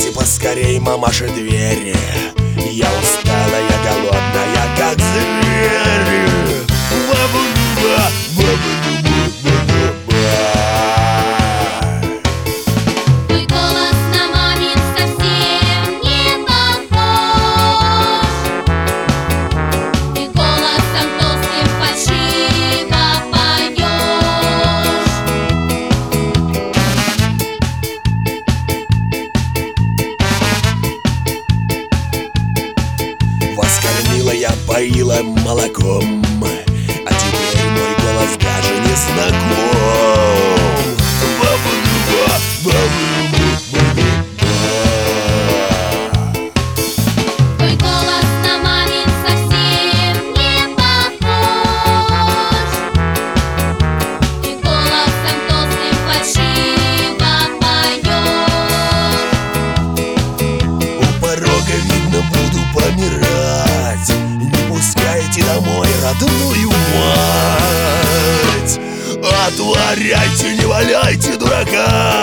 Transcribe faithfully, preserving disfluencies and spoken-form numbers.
Откройте поскорей, мамаша, двери. Я устала, я голодная, как зверь. Ба-ба-ба, ба-ба-ба-ба-ба-ба. Твой голос на мамин совсем не похож. Ты голосом толстым фальшиво поешь. Вас кормила я, поила молоком, а теперь мой голос даже не знаком. Ба-ба-ба, ба-ба-ба-ба-ба. Твой голос на мамин совсем не похож. Ты голосом толстым фальшиво поешь. У порога, видно, буду помирать. Не пускайте домой родную мать. Отворяйте, не валяйте дурака.